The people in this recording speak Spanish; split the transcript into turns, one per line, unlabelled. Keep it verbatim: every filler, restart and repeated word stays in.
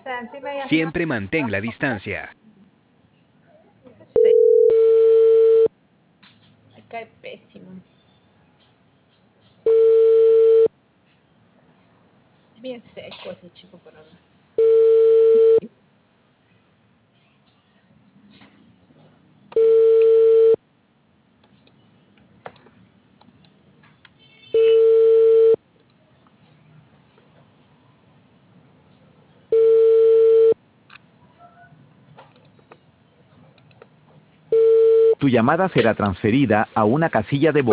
sea, encima ella encima
Siempre mantén la distancia.
sí. Me cae pésimo. Es bien seco ese chico por hablar.
Tu llamada será transferida a una casilla de voz.